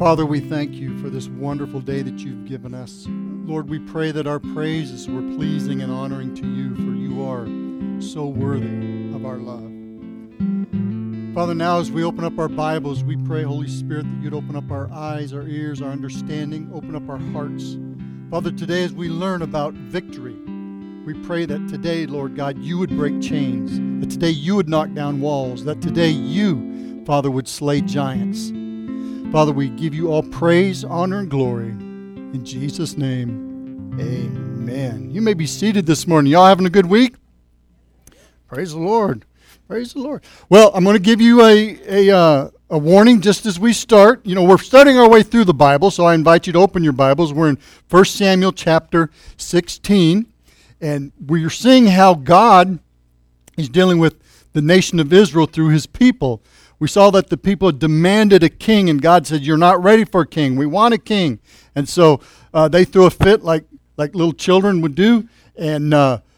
Father, we thank you for this wonderful day that you've given us. Lord, we pray that our praises were pleasing and honoring to you, for you are so worthy of our love. Father, now as we open up our Bibles, we pray, Holy Spirit, that you'd open up our eyes, our ears, our understanding, open up our hearts. Father, today as we learn about victory, we pray that today, Lord God, you would break chains, that today you would knock down walls, that today you, Father, would slay giants. Father, we give you all praise, honor, and glory. In Jesus' name, amen. You may be seated this morning. Y'all having a good week? Praise the Lord. Praise the Lord. Well, I'm going to give you a warning just as we start. You know, we're studying our way through the Bible, so I invite you to open your Bibles. We're in 1 Samuel chapter 16, and we're seeing how God is dealing with the nation of Israel through his people. We saw that the people had demanded a king, and God said, you're not ready for a king. We want a king. And so they threw a fit like little children would do, and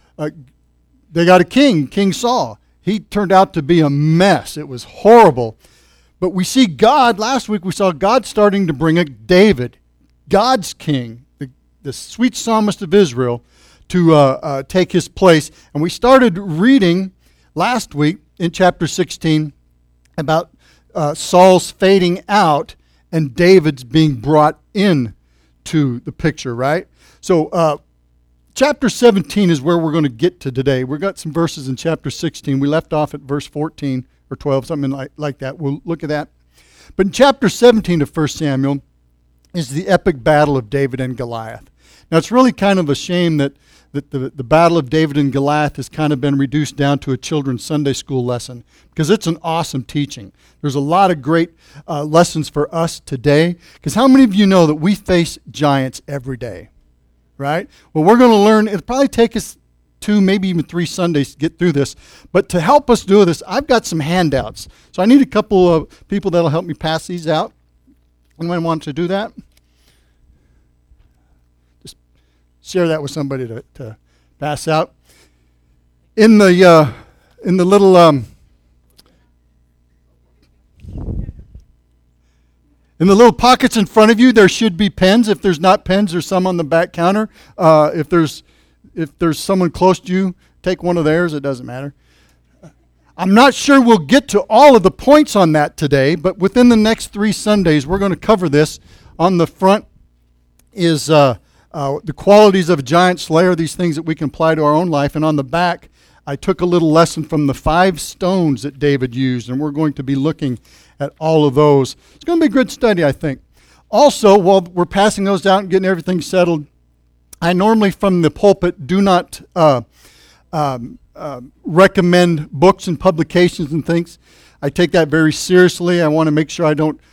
they got a king, King Saul. He turned out to be a mess. It was horrible. But we see God, last week we saw God starting to bring a David, God's king, the sweet psalmist of Israel, to take his place. And we started reading last week in chapter 16 about Saul's fading out and David's being brought in to the picture, right? So chapter 17 is where we're going to get to today. We've got some verses in chapter 16. We left off at verse 14 or 12, something like that. We'll look at that. But in chapter 17 of 1 Samuel is the epic battle of David and Goliath. Now, it's really kind of a shame that the battle of David and Goliath has kind of been reduced down to a children's Sunday school lesson, because it's an awesome teaching. There's a lot of great lessons for us today, because how many of you know that we face giants every day, right? Well, we're going to learn. It'll probably take us 2, maybe even 3 Sundays to get through this, but to help us do this, I've got some handouts. So I need a couple of people that'll help me pass these out. Anyone want to do that? Share that with somebody to pass out. In the little in the little pockets in front of you, there should be pens. If there's not pens, there's some on the back counter. If there's someone close to you, take one of theirs. It doesn't matter. I'm not sure we'll get to all of the points on that today, but within the next 3 Sundays, we're going to cover this. On the front is the qualities of a giant slayer, these things that we can apply to our own life. And on the back, I took a little lesson from the 5 stones that David used, and we're going to be looking at all of those. It's going to be a good study, I think. Also, while we're passing those out and getting everything settled, I normally from the pulpit do not recommend books and publications and things. I take that very seriously. I want to make sure I don't...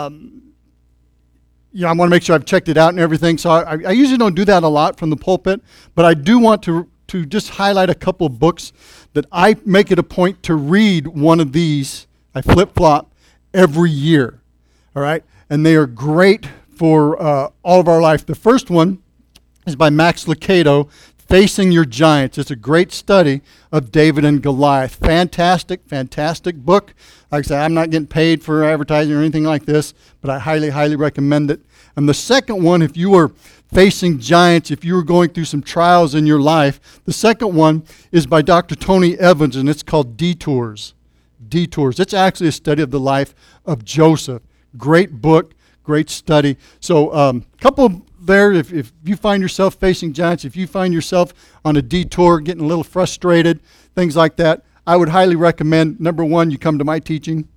I want to make sure I've checked it out and everything. So I usually don't do that a lot from the pulpit, but I do want to just highlight a couple of books that I make it a point to read one of these. I flip-flop every year, all right? And they are great for all of our life. The first one is by Max Lucado, Facing Your Giants. It's a great study of David and Goliath. Fantastic, fantastic book. Like I said, I'm not getting paid for advertising or anything like this, but I highly, highly recommend it. And the second one, if you are facing giants, if you were going through some trials in your life, the second one is by Dr. Tony Evans, and it's called Detours. Detours. It's actually a study of the life of Joseph. Great book, great study. So a couple there, if you find yourself facing giants, if you find yourself on a detour, getting a little frustrated, things like that, I would highly recommend, number 1, you come to my teaching.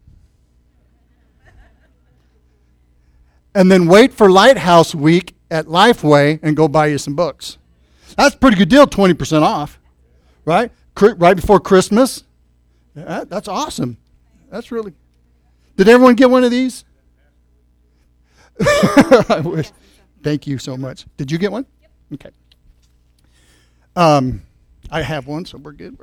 And then wait for Lighthouse Week at Lifeway and go buy you some books. That's a pretty good deal, 20% off, right? Right before Christmas. Yeah, that's awesome. That's really... Did everyone get one of these? I wish. Thank you so much. Did you get one? Yep. Okay. I have one, so we're good.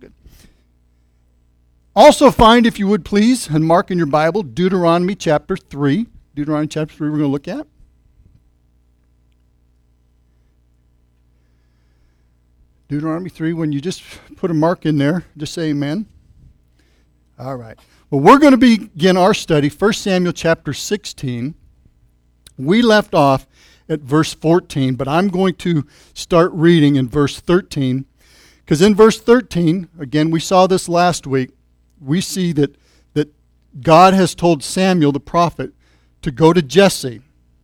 Also find, if you would please, and mark in your Bible, Deuteronomy chapter 3. Deuteronomy chapter 3 we're going to look at. Deuteronomy 3, when you just put a mark in there, just say amen. All right. Well, we're going to begin our study, 1 Samuel chapter 16. We left off at verse 14, but I'm going to start reading in verse 13, because in verse 13, again, we saw this last week, we see that God has told Samuel the prophet to go to Jesse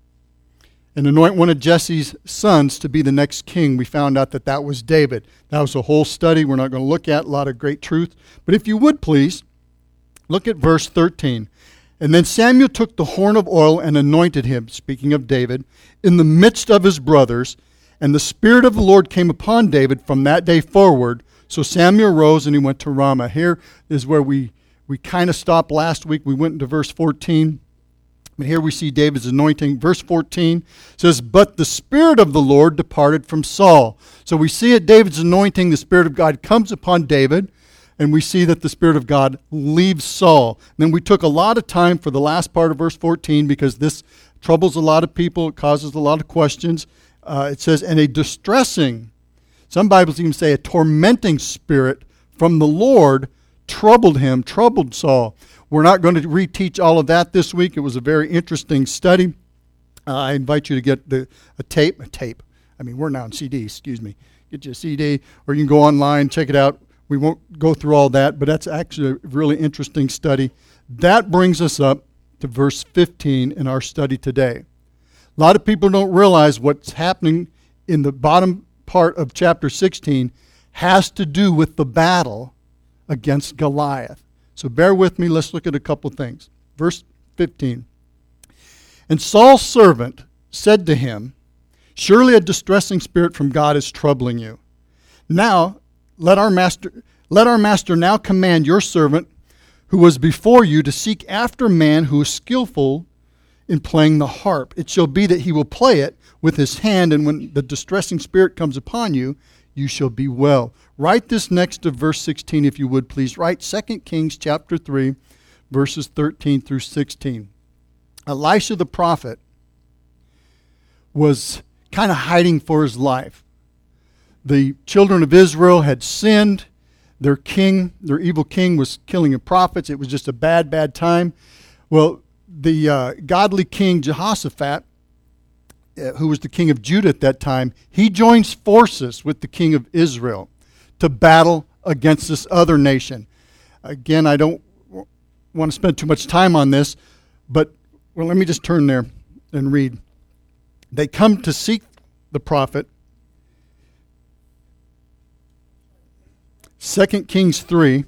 and anoint one of Jesse's sons to be the next king. We found out that was David. That was a whole study we're not going to look at, a lot of great truth. But if you would please, look at verse 13. And then Samuel took the horn of oil and anointed him, speaking of David, in the midst of his brothers. And the Spirit of the Lord came upon David from that day forward. So Samuel rose and he went to Ramah. Here is where we kind of stopped last week. We went into verse 14. But here we see David's anointing. Verse 14 says, but the Spirit of the Lord departed from Saul. So we see at David's anointing, the Spirit of God comes upon David. And we see that the Spirit of God leaves Saul. Then we took a lot of time for the last part of verse 14 because this troubles a lot of people. It causes a lot of questions. It says, and a distressing, some Bibles even say a tormenting spirit from the Lord troubled him, troubled Saul. We're not going to reteach all of that this week. It was a very interesting study. I invite you to get a tape. I mean, we're now on CD, excuse me. Get you a CD, or you can go online, check it out. We won't go through all that, but that's actually a really interesting study. That brings us up to verse 15 in our study today. A lot of people don't realize what's happening in the bottom part of chapter 16 has to do with the battle against Goliath. So bear with me. Let's look at a couple things. Verse 15. And Saul's servant said to him, surely a distressing spirit from God is troubling you. Now, let our master now command your servant who was before you to seek after a man who is skillful in playing the harp. It shall be that he will play it with his hand, and when the distressing spirit comes upon you, you shall be well. Write this next to verse 16, if you would, please. Write 2 Kings chapter 3, verses 13 through 16. Elisha the prophet was kind of hiding for his life. The children of Israel had sinned. Their evil king was killing the prophets. It was just a bad, bad time. Well, the godly king Jehoshaphat, who was the king of Judah at that time, he joins forces with the king of Israel to battle against this other nation. Again, I don't want to spend too much time on this, but let me just turn there and read. They come to seek the prophet. 2 Kings 3.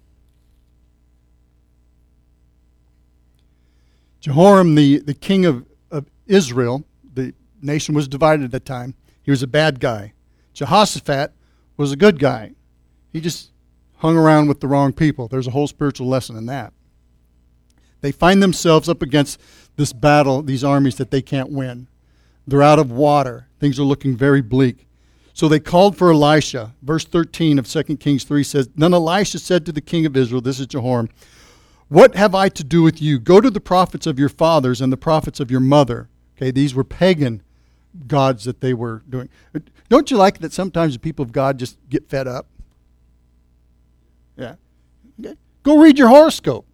Jehoram, the king of Israel, the nation was divided at that time. He was a bad guy. Jehoshaphat was a good guy. He just hung around with the wrong people. There's a whole spiritual lesson in that. They find themselves up against this battle, these armies that they can't win. They're out of water. Things are looking very bleak. So they called for Elisha. Verse 13 of 2 Kings 3 says, then Elisha said to the king of Israel, this is Jehoram, what have I to do with you? Go to the prophets of your fathers and the prophets of your mother. Okay, these were pagan gods that they were doing. Don't you like that sometimes the people of God just get fed up? Yeah. Okay. Go read your horoscope.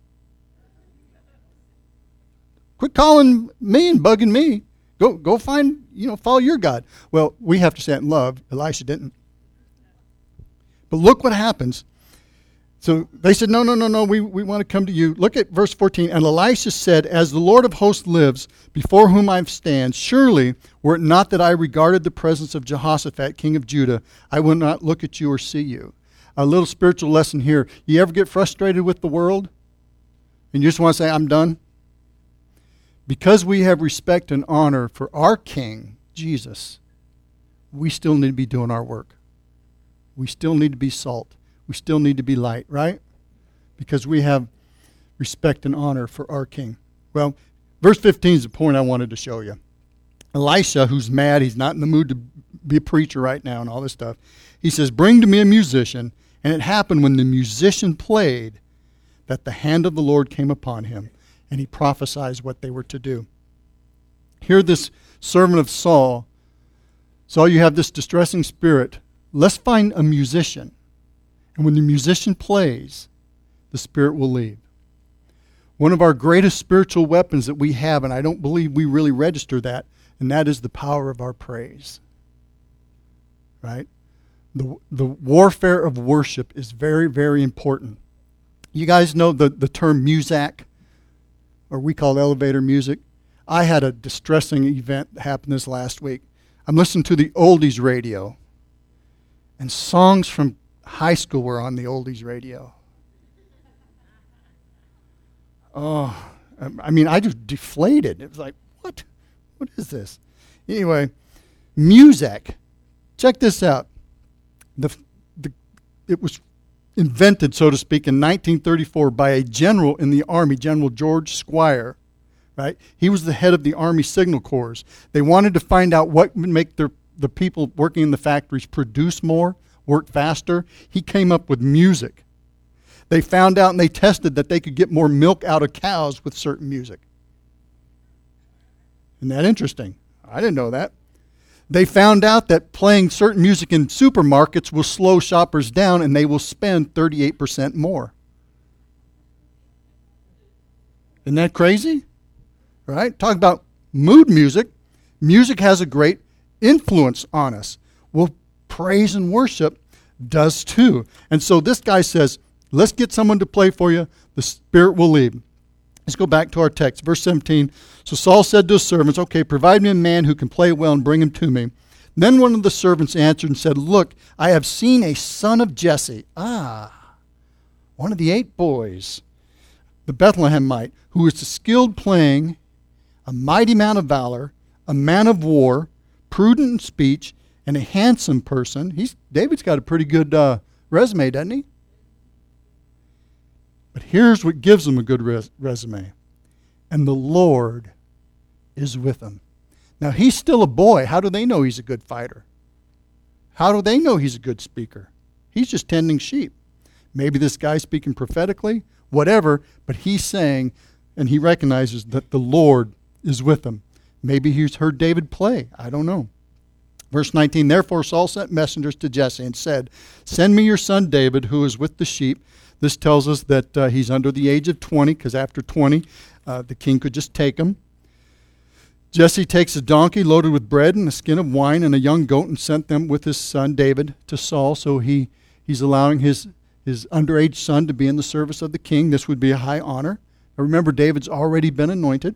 Quit calling me and bugging me. Go find, follow your God. Well, we have to say it in love. Elisha didn't. But look what happens. So they said, no, we want to come to you. Look at verse 14. And Elisha said, as the Lord of hosts lives, before whom I stand, surely were it not that I regarded the presence of Jehoshaphat, king of Judah, I would not look at you or see you. A little spiritual lesson here. You ever get frustrated with the world? And you just want to say, I'm done? Because we have respect and honor for our King, Jesus, we still need to be doing our work. We still need to be salt. We still need to be light, right? Because we have respect and honor for our King. Well, verse 15 is the point I wanted to show you. Elisha, who's mad, he's not in the mood to be a preacher right now and all this stuff. He says, bring to me a musician. And it happened when the musician played that the hand of the Lord came upon him. And he prophesied what they were to do. Here, this servant of Saul, you have this distressing spirit. Let's find a musician. And when the musician plays, the spirit will leave. one of our greatest spiritual weapons that we have, and I don't believe we really register that, and that is the power of our praise. Right? The warfare of worship is very, very important. You guys know the term Muzak, or we call elevator music. I had a distressing event that happened this last week. I'm listening to the oldies radio, and songs from high school were on the oldies radio. Oh, I mean, I just deflated. It was like, what? What is this? Anyway, Muzak. Check this out. It was invented, so to speak, in 1934 by a general in the Army, General George Squier. Right? He was the head of the Army Signal Corps. They wanted to find out what would make the people working in the factories produce more, work faster. He came up with music. They found out and they tested that they could get more milk out of cows with certain music. Isn't that interesting? I didn't know that. They found out that playing certain music in supermarkets will slow shoppers down and they will spend 38% more. Isn't that crazy? Right? Talk about mood music. Music has a great influence on us. Well, praise and worship does too. And so this guy says, let's get someone to play for you. The Spirit will lead. Let's go back to our text, verse 17. So Saul said to his servants, okay, provide me a man who can play well and bring him to me. Then one of the servants answered and said, look, I have seen a son of Jesse. One of the 8 boys, the Bethlehemite, who is skilled playing, a mighty man of valor, a man of war, prudent in speech, and a handsome person. David's got a pretty good resume, doesn't he? But here's what gives him a good resume. And the Lord is with him. Now, he's still a boy. How do they know he's a good fighter? How do they know he's a good speaker? He's just tending sheep. Maybe this guy's speaking prophetically, whatever, but he's saying, and he recognizes that the Lord is with him. Maybe he's heard David play. I don't know. Verse 19, therefore Saul sent messengers to Jesse and said, send me your son David, who is with the sheep. This tells us that he's under the age of 20, because after 20, the king could just take him. Jesse takes a donkey loaded with bread and a skin of wine and a young goat and sent them with his son David to Saul. So he's allowing his underage son to be in the service of the king. This would be a high honor. Now remember, David's already been anointed.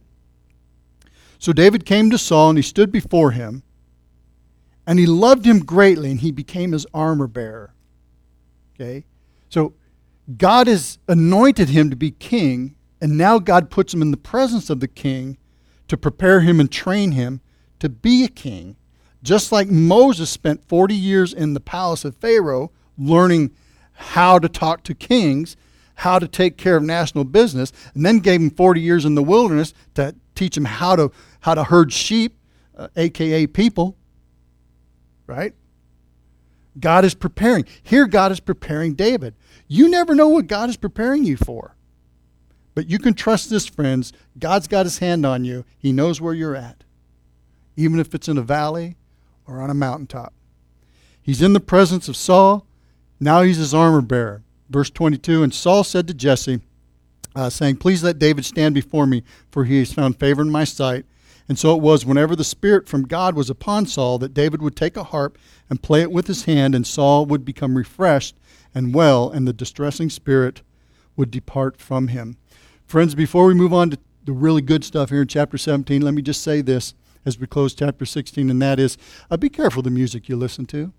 So David came to Saul and he stood before him. And he loved him greatly, and he became his armor bearer. Okay? So God has anointed him to be king, and now God puts him in the presence of the king to prepare him and train him to be a king. Just like Moses spent 40 years in the palace of Pharaoh learning how to talk to kings, how to take care of national business, and then gave him 40 years in the wilderness to teach him how to herd sheep, a.k.a. people. Right? God is preparing. Here God is preparing David. You never know what God is preparing you for. But you can trust this, friends. God's got his hand on you. He knows where you're at. Even if it's in a valley or on a mountaintop. He's in the presence of Saul. Now he's his armor bearer. Verse 22, and Saul said to Jesse, saying, please let David stand before me, for he has found favor in my sight. And so it was, whenever the Spirit from God was upon Saul, that David would take a harp and play it with his hand, and Saul would become refreshed and well, and the distressing spirit would depart from him. Friends, before we move on to the really good stuff here in chapter 17, let me just say this as we close chapter 16, and that is, be careful the music you listen to.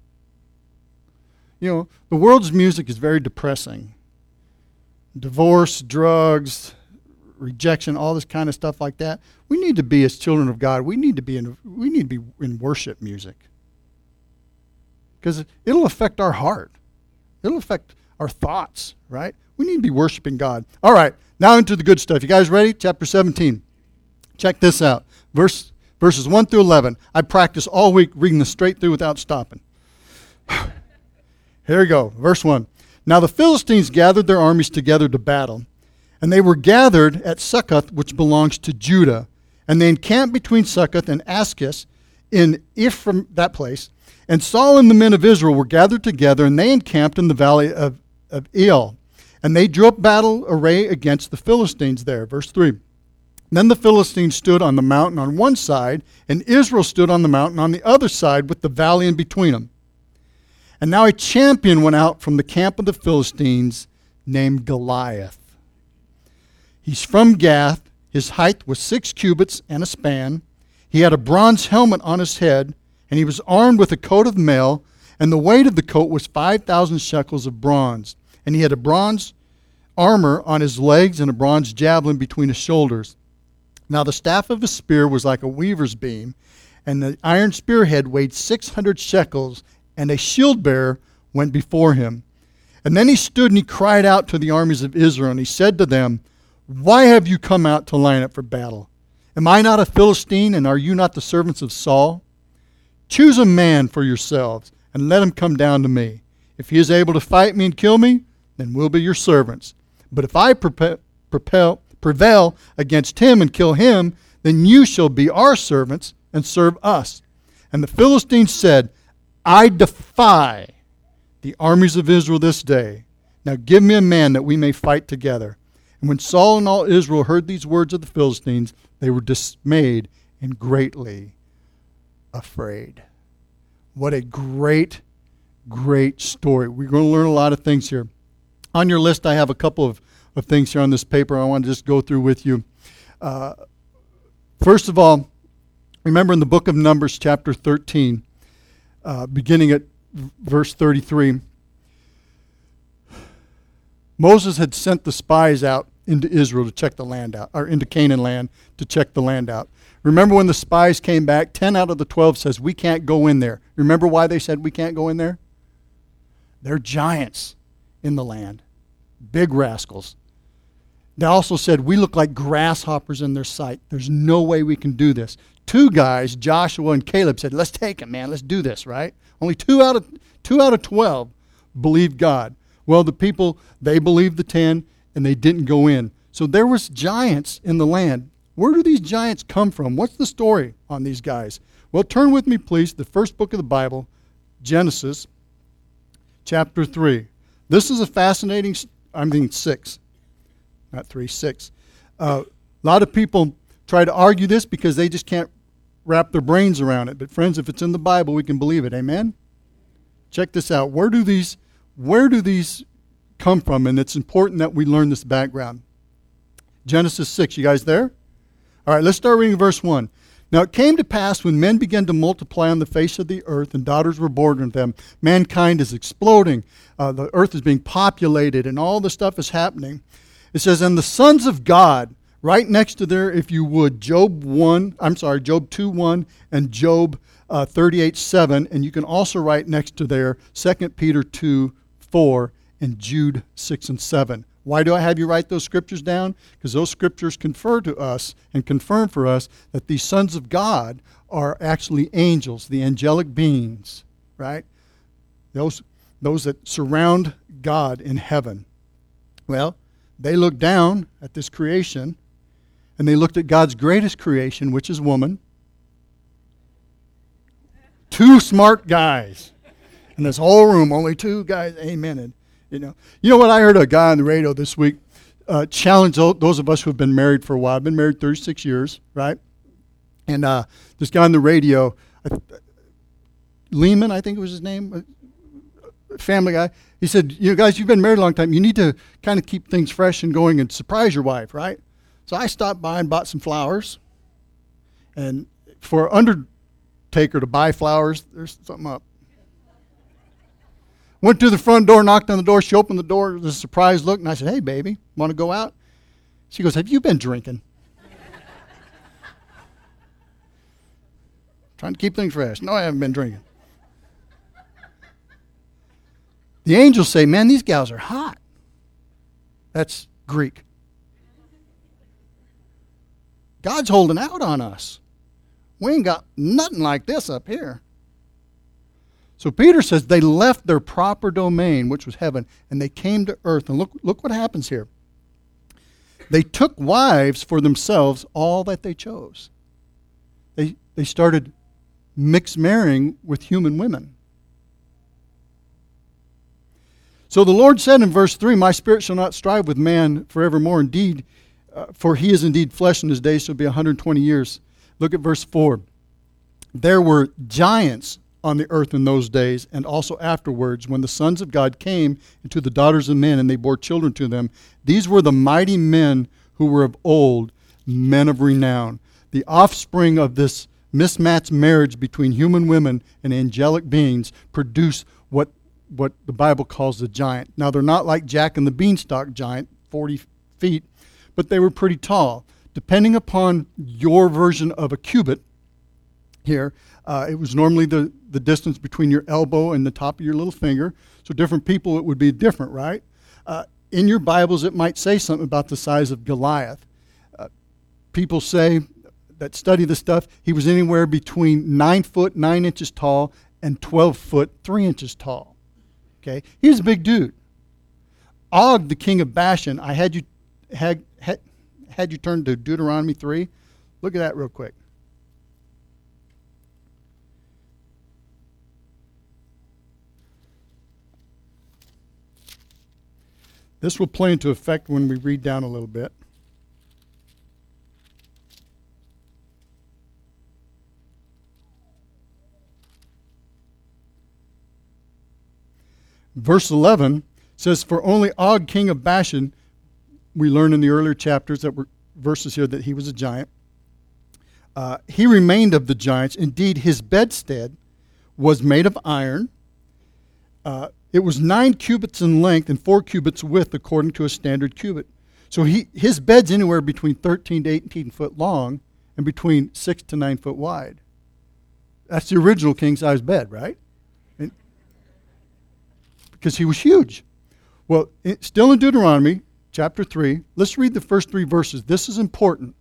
You know, the world's music is very depressing. Divorce, drugs, rejection, all this kind of stuff like that. We need to be, as children of God, we need to be in worship music. Because it'll affect our heart. It'll affect our thoughts, right? We need to be worshiping God. All right, now into the good stuff. You guys ready? Chapter 17. Check this out. Verses 1 through 11. I practiced all week reading this straight through without stopping. Here we go. Verse 1. Now the Philistines gathered their armies together to battle. And they were gathered at Succoth, which belongs to Judah. And they encamped between Succoth and Askis in Ephraim, that place. And Saul and the men of Israel were gathered together, and they encamped in the valley of El. And they drew up battle array against the Philistines there. Verse 3. Then the Philistines stood on the mountain on one side, and Israel stood on the mountain on the other side with the valley in between them. And now a champion went out from the camp of the Philistines named Goliath. He's from Gath. His height was 6 cubits and a span. He had a bronze helmet on his head, and he was armed with a coat of mail, and the weight of the coat was 5,000 shekels of bronze. And he had a bronze armor on his legs and a bronze javelin between his shoulders. Now the staff of his spear was like a weaver's beam, and the iron spearhead weighed 600 shekels, and a shield bearer went before him. And then he stood and he cried out to the armies of Israel, and he said to them, "Why have you come out to line up for battle? Am I not a Philistine, and are you not the servants of Saul? Choose a man for yourselves, and let him come down to me. If he is able to fight me and kill me, then we'll be your servants. But if I prevail against him and kill him, then you shall be our servants and serve us." And the Philistines said, "I defy the armies of Israel this day. Now give me a man that we may fight together." And when Saul and all Israel heard these words of the Philistines, they were dismayed and greatly afraid. What a great, great story. We're going to learn a lot of things here. On your list, I have a couple of things here on this paper I want to just go through with you. First of all, remember in the book of Numbers, chapter 13, beginning at verse 33, Moses had sent the spies out into Israel to check the land out, or into Canaan land to check the land out. Remember when the spies came back, 10 out of the 12 says, "We can't go in there." Remember why they said we can't go in there? They're giants in the land. Big rascals. They also said, "We look like grasshoppers in their sight. There's no way we can do this." 2 guys, Joshua and Caleb, said, "Let's take it, man. Let's do this," right? Only 2 out of 12 believed God. Well, the people, they believed the 10, and they didn't go in. So there was giants in the land. Where do these giants come from? What's the story on these guys? Well, turn with me, please, to the first book of the Bible, Genesis, chapter 3. This is a fascinating, 6, not 3, 6. A lot of people try to argue this because they just can't wrap their brains around it. But friends, if it's in the Bible, we can believe it. Amen? Check this out. Where do these come from? And it's important that we learn this background. Genesis 6. You guys there? All right, let's start reading verse 1. Now it came to pass when men began to multiply on the face of the earth and daughters were born to them, mankind is exploding, the earth is being populated, and all this stuff is happening. It says, and the sons of God, right next to there, if you would, Job 2:1 and Job 38:7, and you can also write next to there 2 Peter 2:4 and Jude 6 and 7. Why do I have you write those scriptures down? Because those scriptures confer to us and confirm for us that these sons of God are actually angels, the angelic beings, right? Those that surround God in heaven. Well, they looked down at this creation, and they looked at God's greatest creation, which is woman. 2 smart guys. In this whole room, only 2 guys, amen. And, you know what? I heard a guy on the radio this week challenge those of us who have been married for a while. I've been married 36 years, right? And this guy on the radio, Lehman, I think it was his name, family guy, he said, guys, you've been married a long time. You need to kind of keep things fresh and going and surprise your wife, right? So I stopped by and bought some flowers. And for an undertaker to buy flowers, there's something up. Went to the front door, knocked on the door. She opened the door with a surprised look, and I said, hey, baby, want to go out? She goes, have you been drinking? Trying to keep things fresh. No, I haven't been drinking. The angels say, man, these gals are hot. That's Greek. God's holding out on us. We ain't got nothing like this up here. So Peter says they left their proper domain, which was heaven, and they came to earth. And look what happens here. They took wives for themselves, all that they chose. They started mixed marrying with human women. So the Lord said in verse 3, my spirit shall not strive with man forevermore. Indeed, for he is indeed flesh, and his days shall be 120 years. Look at verse 4. There were giants on the earth in those days, and also afterwards, when the sons of God came into the daughters of men, and they bore children to them. These were the mighty men who were of old, men of renown. The offspring of this mismatched marriage between human women and angelic beings produce what the Bible calls the giant. Now, they're not like Jack and the Beanstalk giant, 40 feet, but they were pretty tall. Depending upon your version of a cubit here, it was normally the distance between your elbow and the top of your little finger. So different people, it would be different, right? In your Bibles, it might say something about the size of Goliath. People say that study this stuff, he was anywhere between 9 foot 9 inches tall and 12 foot 3 inches tall. Okay, he was a big dude. Og, the king of Bashan, I had you turn to Deuteronomy 3. Look at that real quick. This will play into effect when we read down a little bit. Verse 11 says, for only Og, king of Bashan, we learn in the earlier chapters that were verses here that he was a giant. He remained of the giants. Indeed, his bedstead was made of iron. It was 9 cubits in length and 4 cubits width according to a standard cubit. So his bed's anywhere between 13 to 18 foot long and between 6 to 9 foot wide. That's the original king-size bed, right? Because he was huge. Well, still in Deuteronomy chapter 3, let's read the first 3 verses. This is important.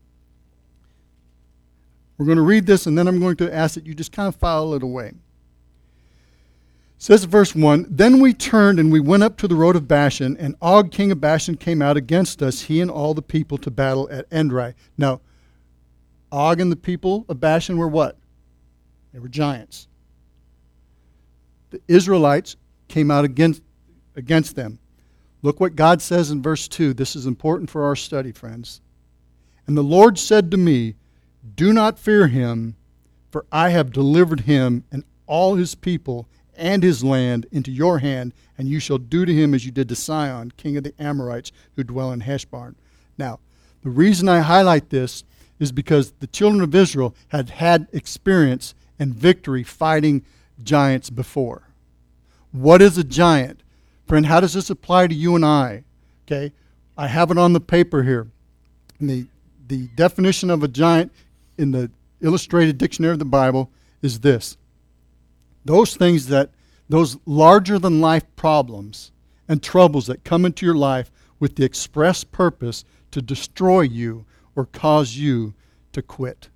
We're going to read this, and then I'm going to ask that you just kind of file it away. It says verse 1, then we turned and we went up to the road of Bashan, and Og, king of Bashan, came out against us, he and all the people, to battle at Edrei. Now, Og and the people of Bashan were what? They were giants. The Israelites came out against them. Look what God says in verse 2. This is important for our study, friends. And the Lord said to me, do not fear him, for I have delivered him and all his people and his land into your hand, and you shall do to him as you did to Sihon, king of the Amorites, who dwell in Heshbon. Now, the reason I highlight this is because the children of Israel had had experience and victory fighting giants before. What is a giant? Friend, how does this apply to you and I? Okay, I have it on the paper here. The definition of a giant in the Illustrated Dictionary of the Bible is this. Those larger-than-life problems and troubles that come into your life with the express purpose to destroy you or cause you to quit.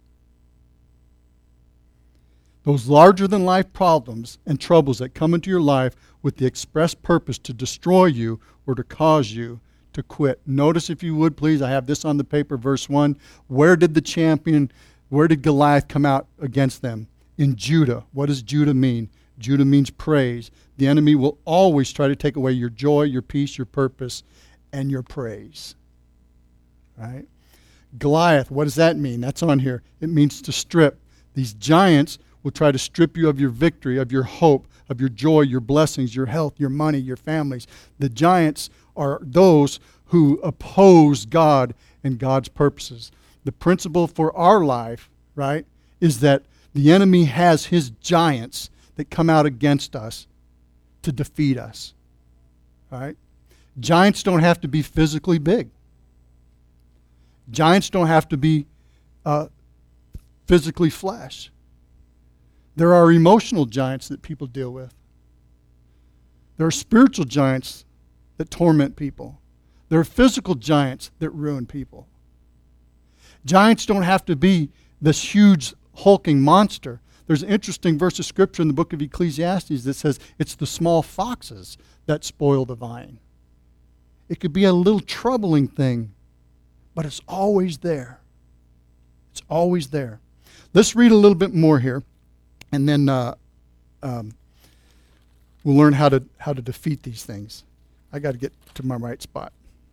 Those larger-than-life problems and troubles that come into your life with the express purpose to destroy you or to cause you to quit. Notice, if you would, please, I have this on the paper, verse 1. Where did Goliath come out against them? In Judah. What does Judah mean? Judah means praise. The enemy will always try to take away your joy, your peace, your purpose, and your praise. Right? Goliath, what does that mean? That's on here. It means to strip. These giants will try to strip you of your victory, of your hope, of your joy, your blessings, your health, your money, your families. The giants are those who oppose God and God's purposes. The principle for our life, right, is that the enemy has his giants that come out against us to defeat us. Right? Giants don't have to be physically big. Giants don't have to be physically flesh. There are emotional giants that people deal with. There are spiritual giants that torment people. There are physical giants that ruin people. Giants don't have to be this huge hulking monster. There's an interesting verse of scripture in the book of Ecclesiastes that says it's the small foxes that spoil the vine. It could be a little troubling thing, but it's always there. It's always there. Let's read a little bit more here, and then we'll learn how to defeat these things. I got to get to my right spot.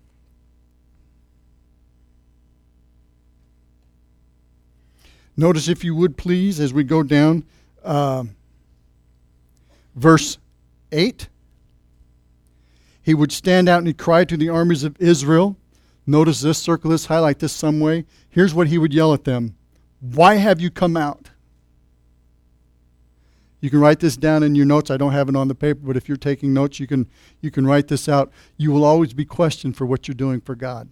Notice, if you would please, as we go down, verse 8. He would stand out and he'd cry to the armies of Israel. Notice this, circle this, highlight this some way. Here's what he would yell at them. Why have you come out? You can write this down in your notes. I don't have it on the paper, but if you're taking notes, you can write this out. You will always be questioned for what you're doing for God.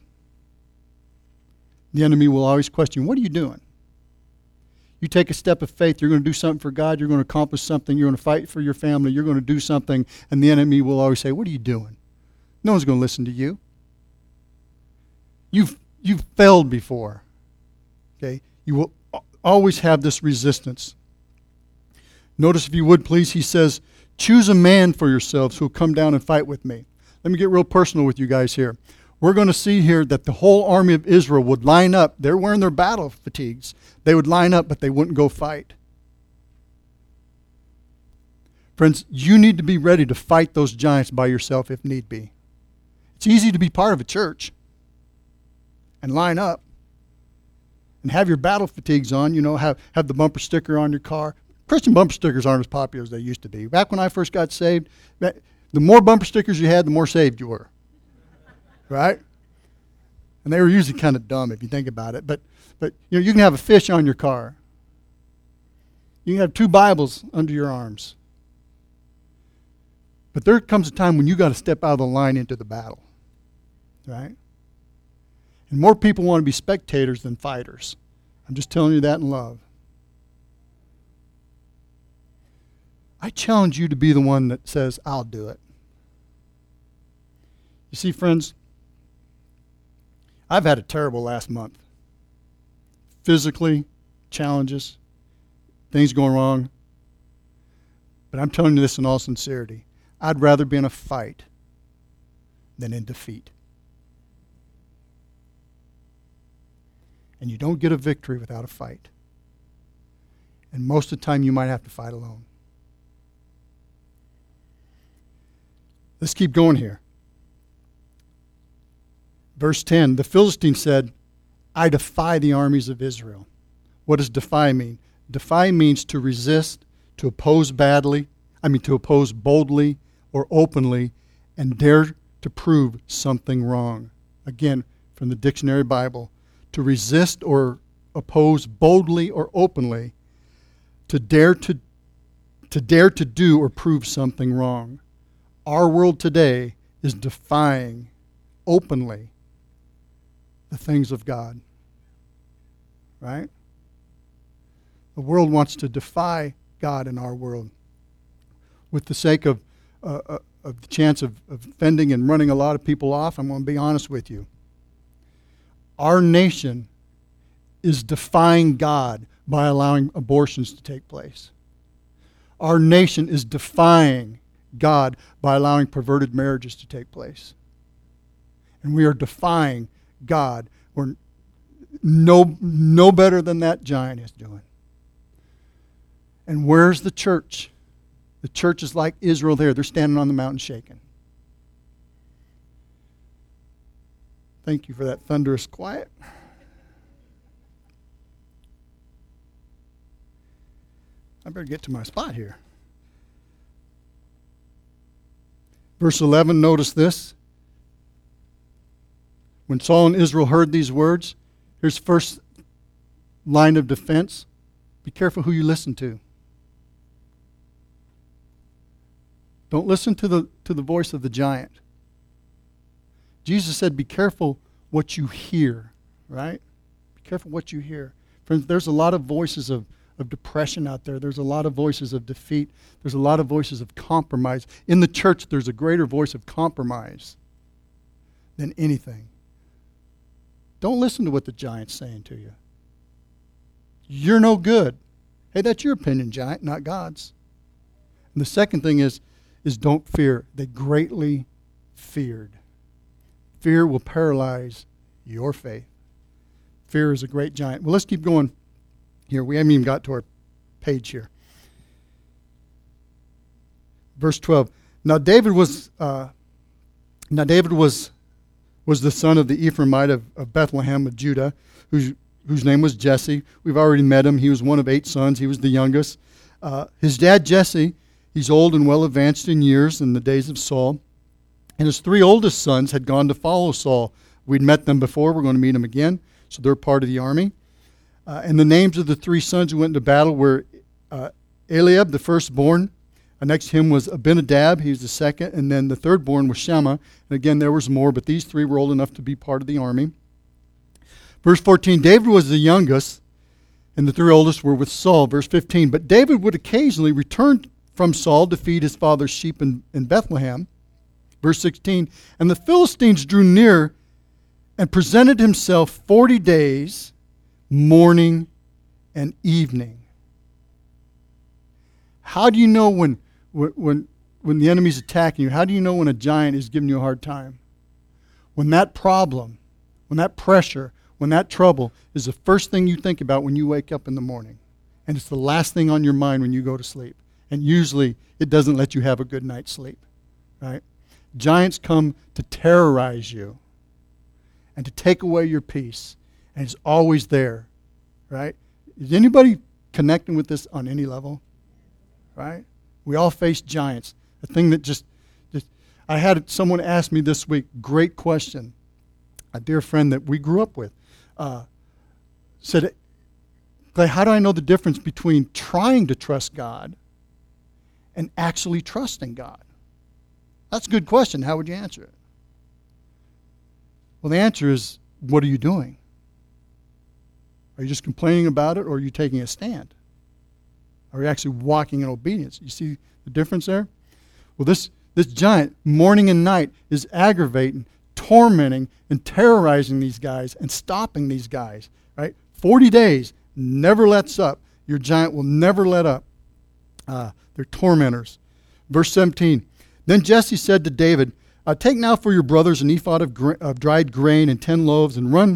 The enemy will always question, what are you doing? You take a step of faith, you're going to do something for God, you're going to accomplish something, you're going to fight for your family, you're going to do something, and the enemy will always say, what are you doing? No one's going to listen to you. You've failed before. Okay? You will always have this resistance. Notice, if you would please, he says, choose a man for yourselves who will come down and fight with me. Let me get real personal with you guys here. We're going to see here that the whole army of Israel would line up. They're wearing their battle fatigues. They would line up, but they wouldn't go fight. Friends, you need to be ready to fight those giants by yourself if need be. It's easy to be part of a church and line up and have your battle fatigues on, have the bumper sticker on your car. Christian bumper stickers aren't as popular as they used to be. Back when I first got saved, the more bumper stickers you had, the more saved you were. Right? And they were usually kind of dumb if you think about it. But you can have a fish on your car. You can have 2 Bibles under your arms. But there comes a time when you got to step out of the line into the battle. Right? And more people want to be spectators than fighters. I'm just telling you that in love. I challenge you to be the one that says, I'll do it. You see, friends, I've had a terrible last month. Physically, challenges, things going wrong. But I'm telling you this in all sincerity. I'd rather be in a fight than in defeat. And you don't get a victory without a fight. And most of the time you might have to fight alone. Let's keep going here. Verse 10, the Philistine said, I defy the armies of Israel. What does defy mean? Defy means to resist, to oppose boldly or openly, and dare to prove something wrong. Again, from the Dictionary Bible, to resist or oppose boldly or openly, to dare to do or prove something wrong. Our world today is defying openly the things of God. Right? The world wants to defy God in our world with the sake of the chance of offending and running a lot of people off. I'm going to be honest with you. Our nation is defying God by allowing abortions to take place. Our nation is defying God by allowing perverted marriages to take place. And we are defying God. We're no better than that giant is doing. And where's the church? The church is like Israel there. They're standing on the mountain shaking. Thank you for that thunderous quiet. I better get to my spot here. Verse 11, notice this. When Saul and Israel heard these words, here's first line of defense. Be careful who you listen to. Don't listen to the voice of the giant. Jesus said, be careful what you hear, right? Be careful what you hear. Friends, there's a lot of voices of depression out there. There's a lot of voices of defeat. There's a lot of voices of compromise. In the church, there's a greater voice of compromise than anything. Don't listen to what the giant's saying to you. You're no good. Hey, that's your opinion, giant, not God's. And the second thing is don't fear. They greatly feared. Fear will paralyze your faith. Fear is a great giant. Well, let's keep going here. We haven't even got to our page here. Verse 12. Now David was Now David was the son of the Ephraimite of Bethlehem of Judah, whose name was Jesse. We've already met him. He was one of 8 sons. He was the youngest. His dad, Jesse, he's old and well advanced in years in the days of Saul. And his 3 oldest sons had gone to follow Saul. We'd met them before. We're going to meet them again. So they're part of the army. And the names of the 3 sons who went into battle were Eliab, the firstborn. Next to him was Abinadab. He was the second. And then the third born was Shammah. And again, there was more, but these 3 were old enough to be part of the army. Verse 14, David was the youngest, and the 3 oldest were with Saul. Verse 15, but David would occasionally return from Saul to feed his father's sheep in Bethlehem. Verse 16, and the Philistines drew near and presented himself 40 days, morning and evening. How do you know when the enemy's attacking you? How do you know when a giant is giving you a hard time? When that problem, when that pressure, when that trouble is the first thing you think about when you wake up in the morning. And it's the last thing on your mind when you go to sleep. And usually it doesn't let you have a good night's sleep, right? Giants come to terrorize you and to take away your peace. And it's always there, right? Is anybody connecting with this on any level? Right? We all face giants. A thing that just I had someone ask me this week, great question. A dear friend that we grew up with said, Clay, how do I know the difference between trying to trust God and actually trusting God? That's a good question. How would you answer it? Well, the answer is, what are you doing? Are you just complaining about it, or are you taking a stand? Are you actually walking in obedience? You see the difference there? Well, this giant, morning and night, is aggravating, tormenting, and terrorizing these guys and stopping these guys, right? 40 days, never lets up. Your giant will never let up. They're tormentors. Verse 17, then Jesse said to David, take now for your brothers an ephod of dried grain and 10 loaves, and run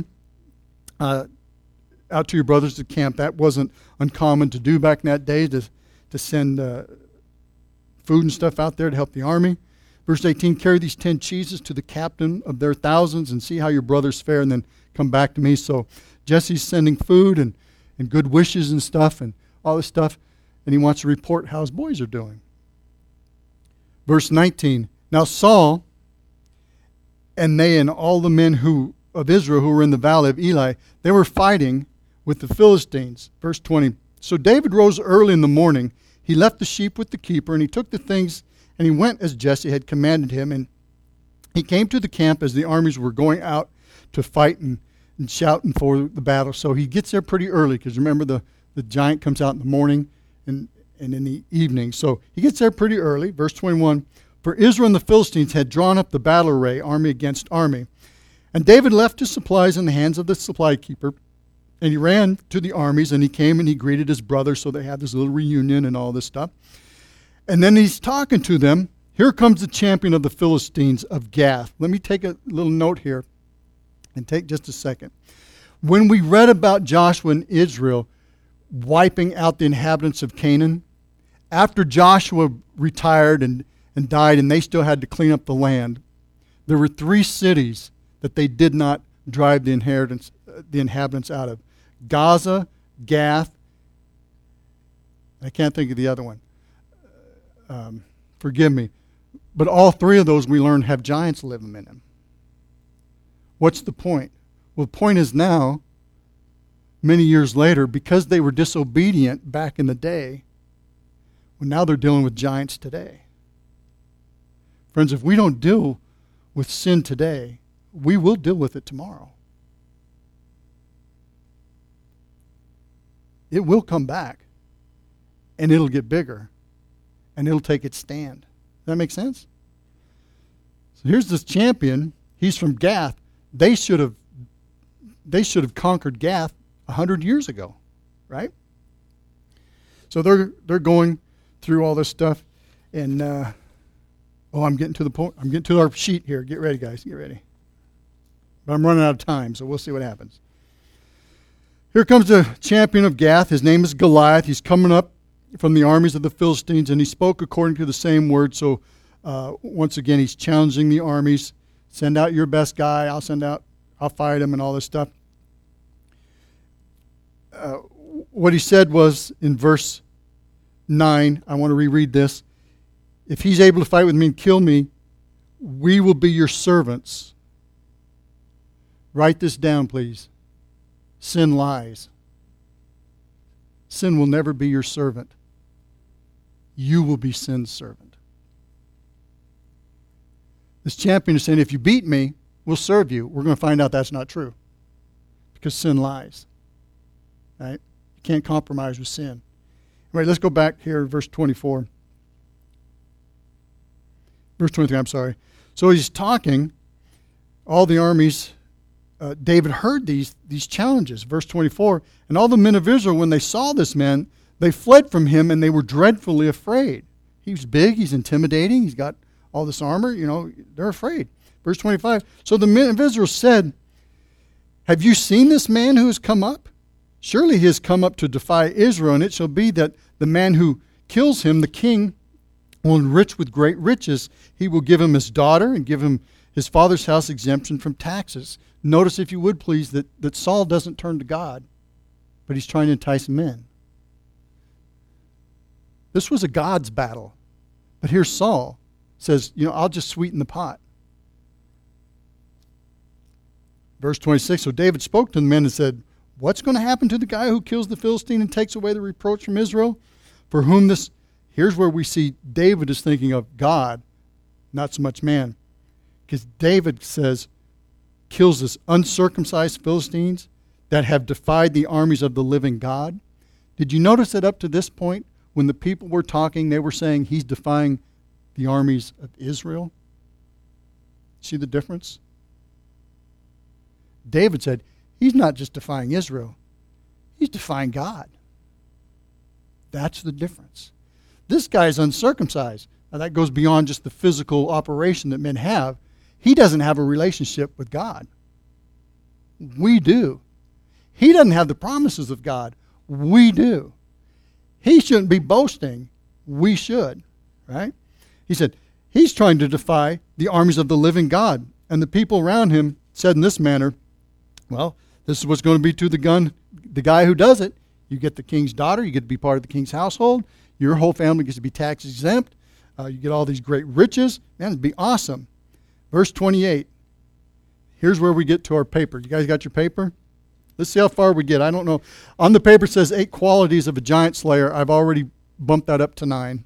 out to your brothers to camp. That wasn't uncommon to do back in that day, to send food and stuff out there to help the army. Verse 18, carry these 10 cheeses to the captain of their thousands and see how your brothers fare, and then come back to me. So Jesse's sending food and good wishes and stuff and all this stuff, and he wants to report how his boys are doing. Verse 19, now Saul and they and all the men of Israel who were in the valley of Eli, they were fighting with the Philistines. Verse 20, so David rose early in the morning. He left the sheep with the keeper, and he took the things, and he went as Jesse had commanded him. And he came to the camp as the armies were going out to fight and shouting for the battle. So he gets there pretty early, because remember the giant comes out in the morning and in the evening. So he gets there pretty early. Verse 21, for Israel and the Philistines had drawn up the battle array, army against army. And David left his supplies in the hands of the supply keeper, and he ran to the armies, and he came and he greeted his brothers, so they had this little reunion and all this stuff. And then he's talking to them. Here comes the champion of the Philistines of Gath. Let me take a little note here and take just a second. When we read about Joshua and Israel wiping out the inhabitants of Canaan, after Joshua retired and died and they still had to clean up the land, there were 3 cities that they did not drive the inhabitants out of. Gaza, Gath, I can't think of the other one. Forgive me. But all 3 of those we learned have giants living in them. What's the point? Well, the point is now, many years later, because they were disobedient back in the day, well, now they're dealing with giants today. Friends, if we don't deal with sin today, we will deal with it tomorrow. It will come back, and it'll get bigger, and it'll take its stand. Does that make sense? So here's this champion. He's from Gath. They should have conquered Gath 100 years ago, right? So they're going through all this stuff, and I'm getting to the point. I'm getting to our sheet here. Get ready, guys. Get ready. But I'm running out of time, so we'll see what happens. Here comes the champion of Gath. His name is Goliath. He's coming up from the armies of the Philistines, and he spoke according to the same word. So once again, he's challenging the armies Send out your best guy. I'll fight him and all this stuff. What he said was in verse 9, I want to reread this. If he's able to fight with me and kill me, we will be your servants. Write this down, please. Sin lies. Sin will never be your servant. You will be sin's servant. This champion is saying, if you beat me, we'll serve you. We're going to find out that's not true. Because sin lies. Right? You can't compromise with sin. Right, let's go back here to verse 24. Verse 23, I'm sorry. So he's talking. All the armies, David heard these challenges. Verse 24, and all the men of Israel, when they saw this man, they fled from him, and they were dreadfully afraid. He's big, he's intimidating, he's got all this armor, they're afraid. Verse 25, so the men of Israel said, have you seen this man who has come up? Surely he has come up to defy Israel, and it shall be that the man who kills him, the king, will enrich with great riches. He will give him his daughter and give him his father's house exemption from taxes. Notice, if you would please, that Saul doesn't turn to God, but he's trying to entice men. This was a God's battle. But here Saul says, I'll just sweeten the pot. Verse 26, so David spoke to the men and said, what's going to happen to the guy who kills the Philistine and takes away the reproach from Israel? For whom this, here's where we see David is thinking of God, not so much man. Because David says, kills this uncircumcised Philistines that have defied the armies of the living God. Did you notice that up to this point, when the people were talking, they were saying he's defying the armies of Israel? See the difference? David said, he's not just defying Israel. He's defying God. That's the difference. This guy's uncircumcised. Now that goes beyond just the physical operation that men have. He doesn't have a relationship with God. We do. He doesn't have the promises of God. We do. He shouldn't be boasting. We should. Right? He said, he's trying to defy the armies of the living God. And the people around him said in this manner, well, this is what's going to be to the guy who does it. You get the king's daughter. You get to be part of the king's household. Your whole family gets to be tax exempt. You get all these great riches. Man, it'd be awesome. Verse 28. Here's where we get to our paper. You guys got your paper? Let's see how far we get. I don't know. On the paper it says 8 qualities of a giant slayer. I've already bumped that up to 9.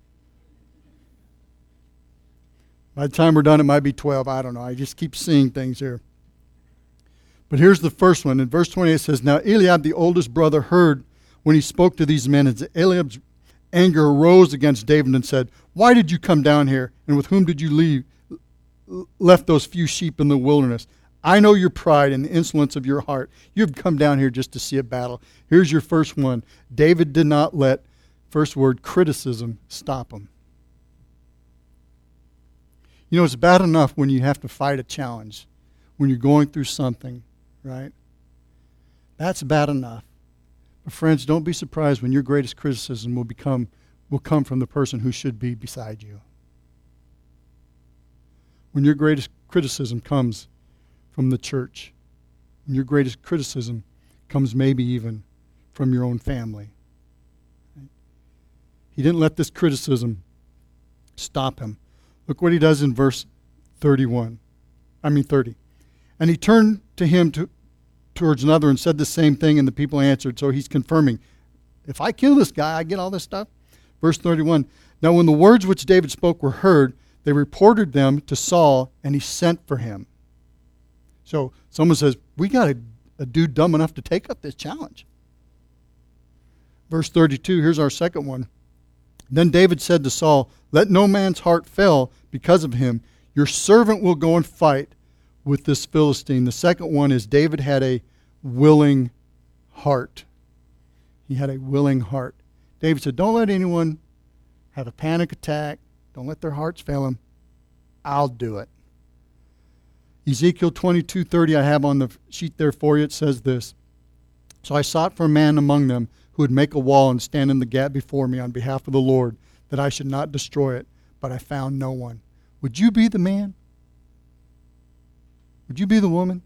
By the time we're done, it might be 12. I don't know. I just keep seeing things here. But here's the first one. In verse 28 it says, now Eliab, the oldest brother, heard when he spoke to these men, and Eliab's anger arose against David and said, why did you come down here? And with whom did you left those few sheep in the wilderness? I know your pride and the insolence of your heart. You've come down here just to see a battle. Here's your first one. David did not let, first word, criticism stop him. It's bad enough when you have to fight a challenge, when you're going through something, right? That's bad enough. But friends, don't be surprised when your greatest criticism will come from the person who should be beside you. When your greatest criticism comes from the church, when your greatest criticism comes maybe even from your own family. He didn't let this criticism stop him. Look what he does in verse 30. And he turned to him towards another and said the same thing, and the people answered. So he's confirming, if I kill this guy, I get all this stuff. Verse 31, now when the words which David spoke were heard, they reported them to Saul, and he sent for him. So someone says, we got a dude dumb enough to take up this challenge. Verse 32, here's our second one. Then David said to Saul, let no man's heart fail because of him. Your servant will go and fight with this Philistine. The second one is David had a willing heart. He had a willing heart. David said, don't let anyone have a panic attack. Don't let their hearts fail them. I'll do it. Ezekiel 22:30 I have on the sheet there for you. It says this. So I sought for a man among them who would make a wall and stand in the gap before me on behalf of the Lord, that I should not destroy it, but I found no one. Would you be the man? Would you be the woman?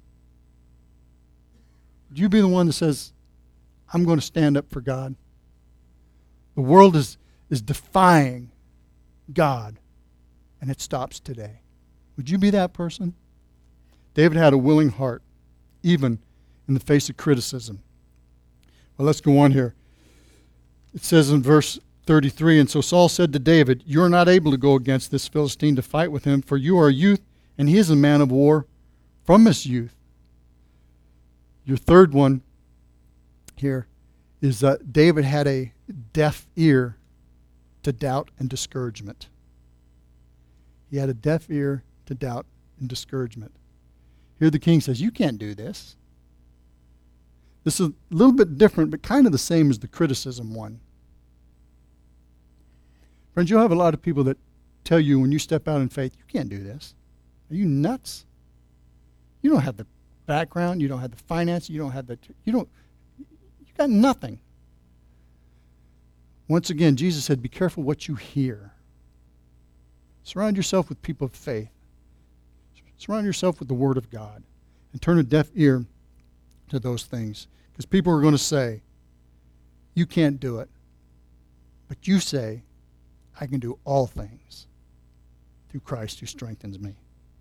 Would you be the one that says, I'm going to stand up for God? The world is defying God, and it stops today. Would you be that person? David had a willing heart, even in the face of criticism. Well, let's go on here. It says in verse 33, and so Saul said to David, you are not able to go against this Philistine to fight with him, for you are a youth, and he is a man of war from his youth. Your third one here is that David had a deaf ear to doubt and discouragement. He had a deaf ear to doubt and discouragement. Here the king says, you can't do this. This is a little bit different, but kind of the same as the criticism one. Friends, you'll have a lot of people that tell you when you step out in faith, you can't do this. Are you nuts? You don't have the background, you don't have the finance, you got nothing. Once again, Jesus said, be careful what you hear. Surround yourself with people of faith. Surround yourself with the Word of God. And turn a deaf ear to those things. Because people are going to say, you can't do it. But you say, I can do all things through Christ who strengthens me.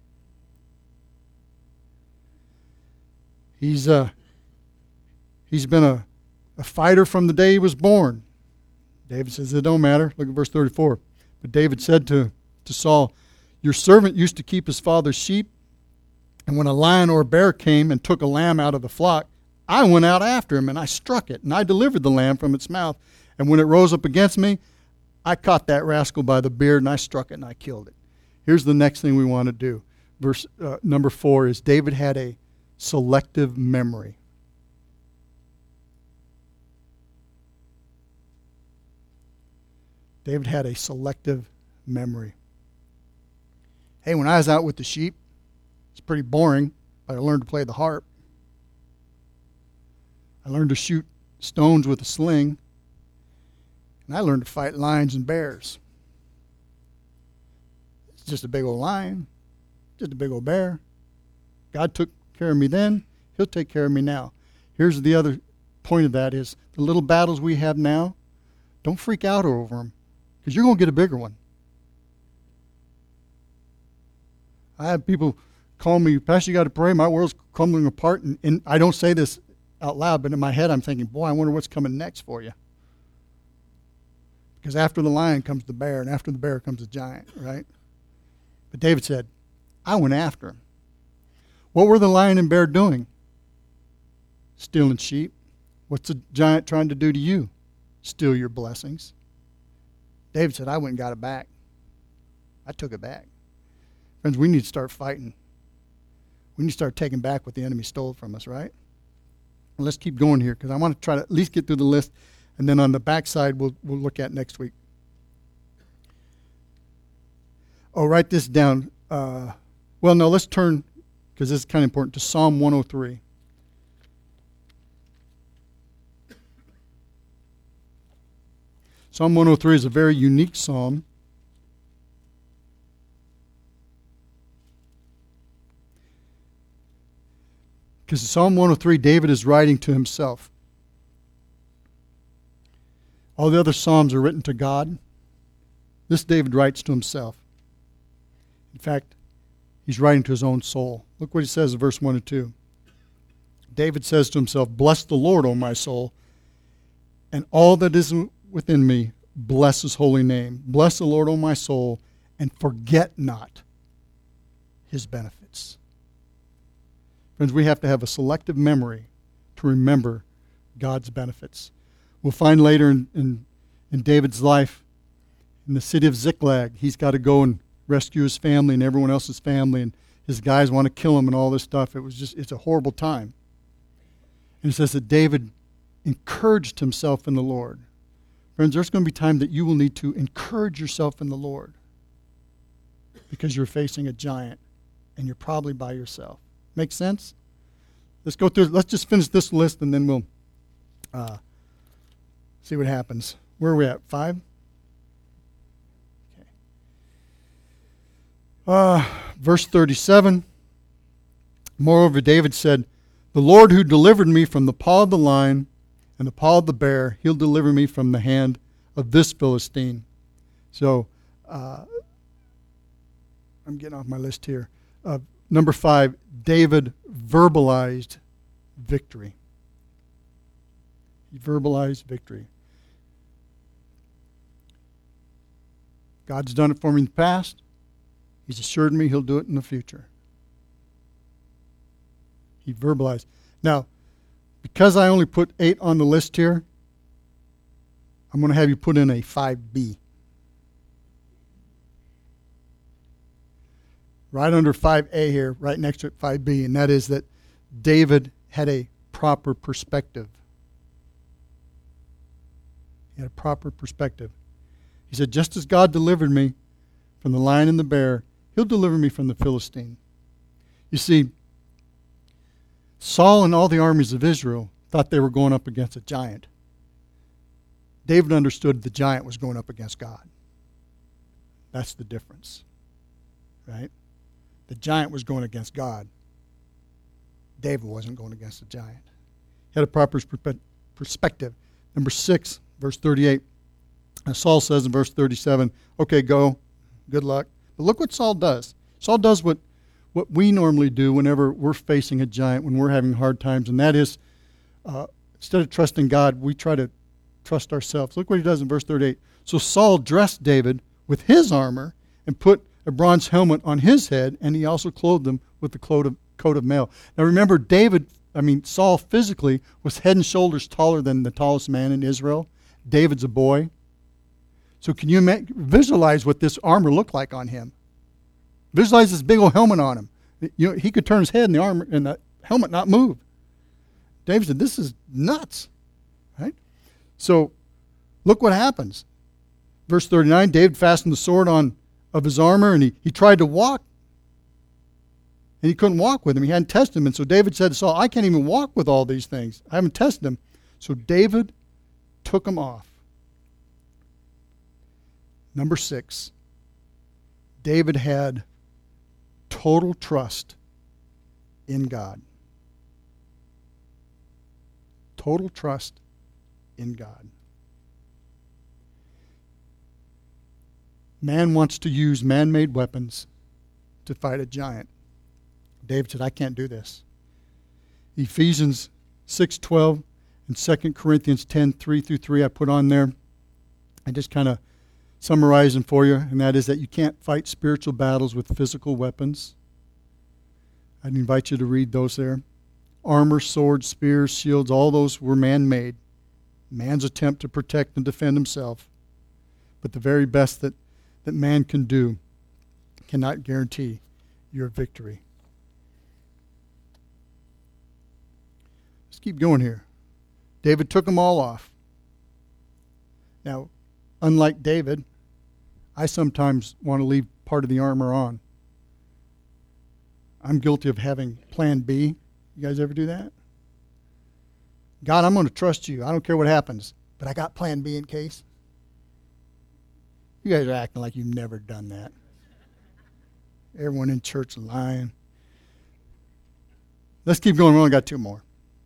He's been a fighter from the day he was born. David says, it don't matter. Look at verse 34. But David said to Saul, your servant used to keep his father's sheep, and when a lion or a bear came and took a lamb out of the flock, I went out after him, and I struck it, and I delivered the lamb from its mouth. And when it rose up against me, I caught that rascal by the beard, and I struck it, and I killed it. Here's the next thing we want to do. Verse number 4 is David had a selective memory. David had a selective memory. Hey, when I was out with the sheep, it's pretty boring, but I learned to play the harp. I learned to shoot stones with a sling. And I learned to fight lions and bears. It's just a big old lion, just a big old bear. God took care of me then. He'll take care of me now. Here's the other point of that is the little battles we have now, don't freak out over them because you're going to get a bigger one. I have people call me, Pastor, you got to pray. My world's crumbling apart. And I don't say this out loud, but in my head I'm thinking, boy, I wonder what's coming next for you. Because after the lion comes the bear, and after the bear comes the giant, right? But David said, I went after him. What were the lion and bear doing? Stealing sheep. What's the giant trying to do to you? Steal your blessings. David said, I went and got it back. I took it back. Friends, we need to start fighting. We need to start taking back what the enemy stole from us, right? Well, let's keep going here because I want to try to at least get through the list. And then on the back side, we'll look at next week. Oh, write this down. Let's turn, because this is kind of important, to Psalm 103. Psalm 103 is a very unique psalm. Because in Psalm 103, David is writing to himself. All the other psalms are written to God. This David writes to himself. In fact, he's writing to his own soul. Look what he says in verse 1 and 2. David says to himself, bless the Lord, O my soul, and all that is within me, bless his holy name. Bless the Lord, O my soul, and forget not his benefits. Friends, we have to have a selective memory to remember God's benefits. We'll find later in David's life, in the city of Ziklag, he's got to go and rescue his family and everyone else's family, and his guys want to kill him and all this stuff. It's a horrible time. And it says that David encouraged himself in the Lord. Friends, there's going to be time that you will need to encourage yourself in the Lord because you're facing a giant and you're probably by yourself. Make sense? Let's go through. Let's just finish this list and then we'll see what happens. Where are we at? 5? Okay. Verse 37. Moreover, David said, the Lord who delivered me from the paw of the lion and the paw of the bear, he'll deliver me from the hand of this Philistine. So, I'm getting off my list here. Number 5, David verbalized victory. He verbalized victory. God's done it for me in the past. He's assured me he'll do it in the future. He verbalized. Now, because I only put 8 on the list here, I'm going to have you put in a 5B. Right under 5A here, right next to it, 5B, and that is that David had a proper perspective. He had a proper perspective. He said, just as God delivered me from the lion and the bear, he'll deliver me from the Philistine. You see, Saul and all the armies of Israel thought they were going up against a giant. David understood the giant was going up against God. That's the difference, right? The giant was going against God. David wasn't going against the giant. He had a proper perspective. Number 6, verse 38. Saul says in verse 37, okay, go. Good luck. But look what Saul does. Saul does what we normally do whenever we're facing a giant, when we're having hard times, and that is, instead of trusting God, we try to trust ourselves. Look what he does in verse 38. So Saul dressed David with his armor and put a bronze helmet on his head, and he also clothed him with the coat of mail. Now remember, Saul physically was head and shoulders taller than the tallest man in Israel. David's a boy. So can you visualize what this armor looked like on him? Visualize this big old helmet on him. He could turn his head and the armor and the helmet not move. David said, this is nuts, right? So look what happens. Verse 39, David fastened the sword on of his armor, and he tried to walk, and he couldn't walk with him. He hadn't tested him. And so David said to Saul, I can't even walk with all these things. I haven't tested them. So David took them off. Number 6, David had total trust in God. Total trust in God. Man wants to use man-made weapons to fight a giant. David said, I can't do this. Ephesians 6:12 and 2 Corinthians 10:3-3 I put on there. I just kind of summarize them for you, and that is that you can't fight spiritual battles with physical weapons. I'd invite you to read those there. Armor, swords, spears, shields, all those were man-made. Man's attempt to protect and defend himself. But the very best that man can do cannot guarantee your victory. Let's keep going here. David took them all off. Now, unlike David, I sometimes want to leave part of the armor on. I'm guilty of having plan B. You guys ever do that? God, I'm going to trust you. I don't care what happens, but I got plan B in case. You guys are acting like you've never done that. Everyone in church lying. Let's keep going. We only got 2 more.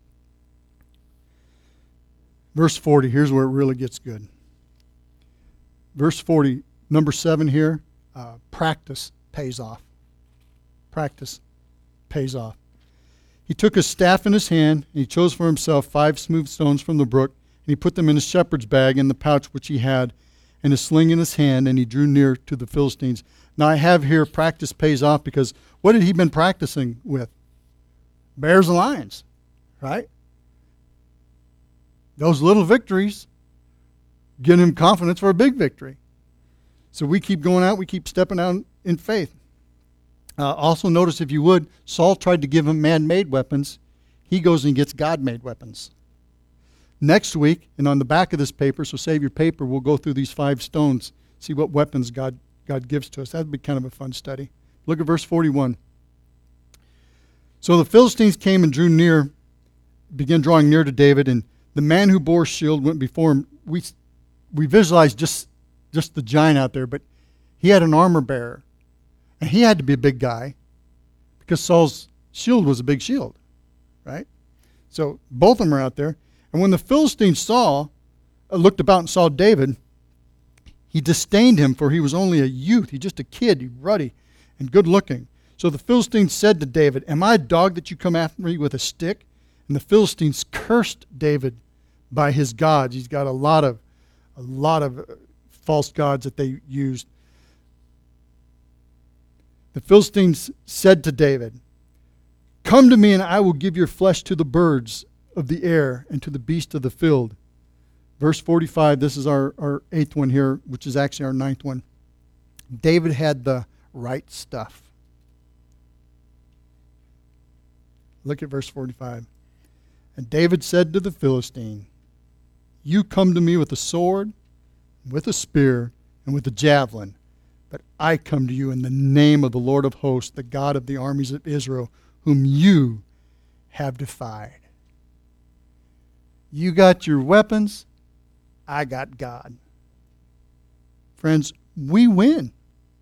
Verse 40, here's where it really gets good. Verse 40, number 7 here, practice pays off. Practice pays off. He took his staff in his hand, and he chose for himself 5 smooth stones from the brook, and he put them in his shepherd's bag in the pouch which he had, and a sling in his hand, and he drew near to the Philistines. Now I have here practice pays off, because what had he been practicing with? Bears and lions, right? Those little victories give him confidence for a big victory. So we keep going out, we keep stepping out in faith. Also notice, if you would, Saul tried to give him man-made weapons. He goes and gets God-made weapons. Next week, and on the back of this paper, so save your paper, we'll go through these 5 stones, see what weapons God gives to us. That would be kind of a fun study. Look at verse 41. So the Philistines came and drew near, began drawing near to David, and the man who bore a shield went before him. We visualize just the giant out there, but he had an armor bearer. And he had to be a big guy, because Saul's shield was a big shield, right? So both of them are out there. And when the Philistines looked about and saw David, he disdained him, for he was only a youth. He's just a kid, ruddy and good looking. So the Philistines said to David, "Am I a dog that you come after me with a stick?" And the Philistines cursed David by his gods. He's got a lot of false gods that they used. The Philistines said to David, "Come to me, and I will give your flesh to the birds of the air and to the beasts of the field." Verse 45, this is our 8th one here, which is actually our 9th one. David had the right stuff. Look at verse 45. And David said to the Philistine, "You come to me with a sword, with a spear, and with a javelin, but I come to you in the name of the Lord of hosts, the God of the armies of Israel, whom you have defied." You got your weapons, I got God. Friends, we win.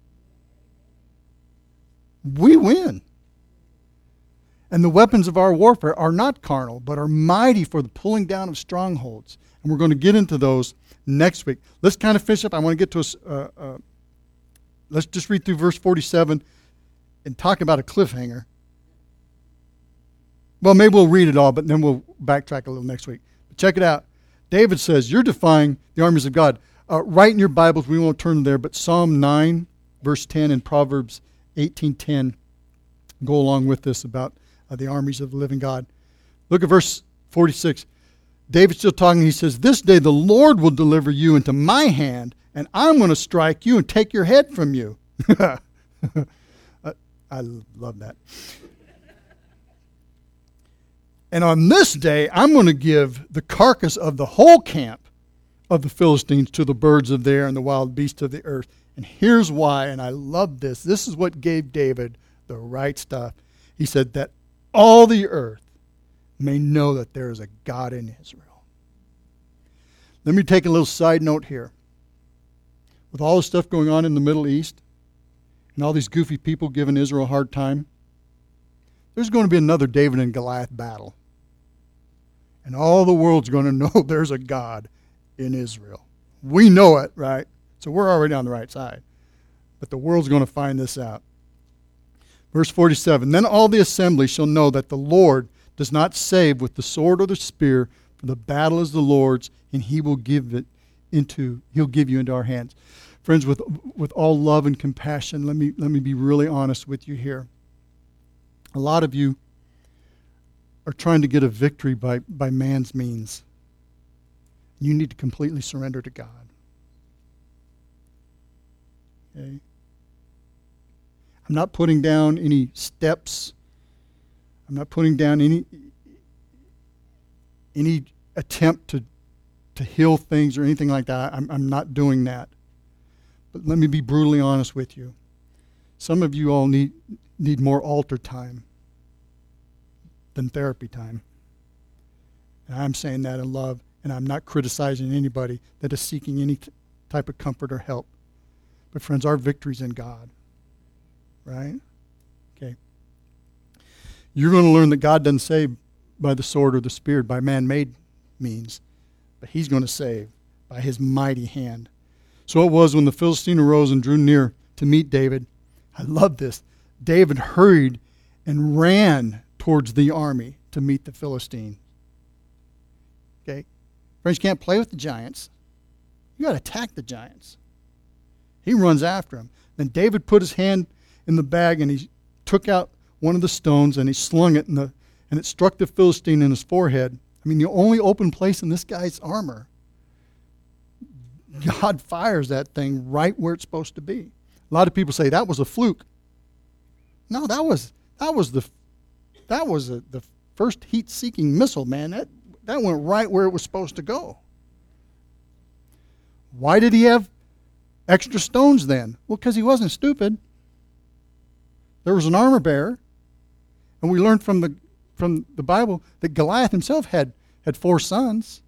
We win. And the weapons of our warfare are not carnal, but are mighty for the pulling down of strongholds. And we're going to get into those next week. Let's kind of finish up. I want to get to let's just read through verse 47 and talk about a cliffhanger. Well, maybe we'll read it all, but then we'll backtrack a little next week. But check it out. David says, you're defying the armies of God. Write in your Bibles, we won't turn there, but Psalm 9, verse 10, and Proverbs 18:10 go along with this about the armies of the living God. Look at verse 46. David's still talking. He says, "This day the Lord will deliver you into my hand, and I'm going to strike you and take your head from you." I love that. "And on this day, I'm going to give the carcass of the whole camp of the Philistines to the birds of the air and the wild beasts of the earth." And here's why, and I love this. This is what gave David the right stuff. He said that all the earth may know that there is a God in Israel. Let me take a little side note here. With all the stuff going on in the Middle East and all these goofy people giving Israel a hard time, there's going to be another David and Goliath battle. And all the world's going to know there's a God in Israel. We know it, right? So we're already on the right side. But the world's going to find this out. Verse 47, "Then all the assembly shall know that the Lord does not save with the sword or the spear, for the battle is the Lord's, and he'll give you into our hands." Friends, with all love and compassion, let me be really honest with you here. A lot of you are trying to get a victory by man's means. You need to completely surrender to God. Okay? I'm not putting down any steps. I'm not putting down any attempt to heal things or anything like that. I'm not doing that. But let me be brutally honest with you. Some of you all need more altar time than therapy time. And I'm saying that in love, and I'm not criticizing anybody that is seeking any type of comfort or help. But friends, our victory's in God. Right? Okay. You're going to learn that God doesn't save by the sword or the spear, by man-made means, but he's going to save by his mighty hand. So it was when the Philistine arose and drew near to meet David. I love this. David hurried and ran towards the army to meet the Philistine. Okay? Friends, you can't play with the giants. You got to attack the giants. He runs after him. Then David put his hand in the bag, and he took out one of the stones, and he slung it, and it struck the Philistine in his forehead. I mean, the only open place in this guy's armor. God fires that thing right where it's supposed to be. A lot of people say that was a fluke. No, that was the first heat-seeking missile, man. That went right where it was supposed to go. Why did he have extra stones then? Well, because he wasn't stupid. There was an armor bearer, and we learned from the Bible that Goliath himself had 4 sons.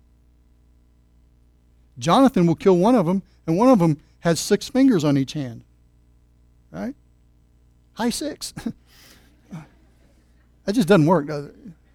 Jonathan will kill one of them, and one of them has 6 fingers on each hand. Right? High 6. That just doesn't work, does it?